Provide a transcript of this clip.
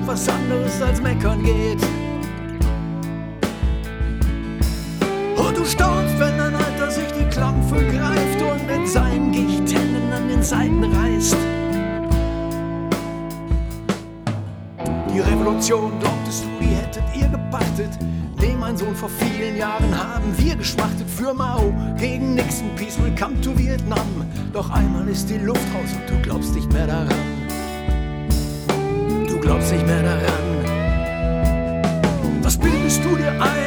was anderes als meckern geht. Und du staunst, wenn dein Alter sich die Klampfe greift und mit seinen Gichthänden an den Seiten reißt. Die Revolution, glaubtest du, die hättet ihr gepachtet? Nee, mein Sohn, vor vielen Jahren haben wir geschmachtet für Mao, gegen Nixon, Peace will come to Vietnam. Doch einmal ist die Luft raus und du glaubst nicht mehr daran. Du glaubst nicht mehr daran. Was bildest du dir ein?